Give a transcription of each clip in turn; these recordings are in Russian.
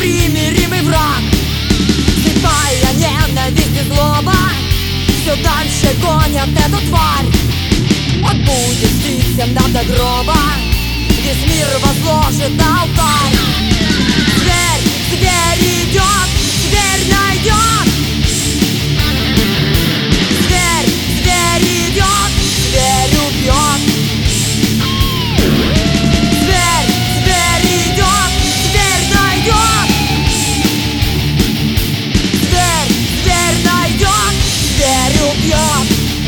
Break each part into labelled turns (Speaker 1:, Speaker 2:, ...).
Speaker 1: непримиримый враг. Слепая ненависть и злоба все дальше гонят эту тварь. Он будет бить всем нам до гроба, весь мир возложит на алтарь. Зверь, зверь идет, зверь найдет. Зверь, зверь идет, зверь убьет. Зверь, зверь идет, зверь найдет. Зверь, зверь найдет, зверь убьет.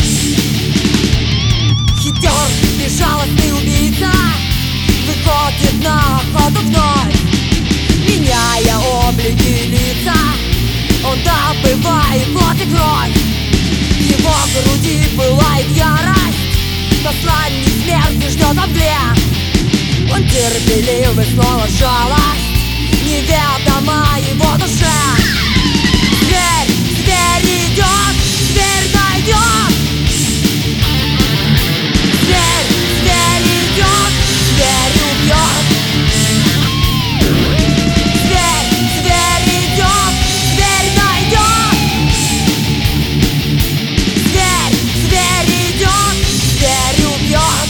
Speaker 1: Хитер, безжалостный убийца выходит на охоту вновь, меняя облики и лица. Он добывает плоть и кровь. В его груди пылает ярость, посланник смерти ждет во мгле. Он терпеливый, снова жалость неведома его душе. Зверь, зверь идет, зверь найдет. Зверь, зверь идет, зверь убьет. Зверь, зверь идет, зверь найдет. Зверь, зверь идет, зверь убьет.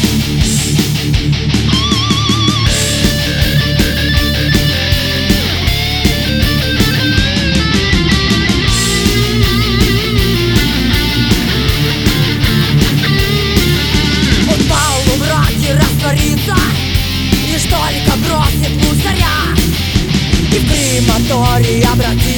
Speaker 1: Он пал у мраке растворится, лишь только бросит мусоря, и в крематорий обратится.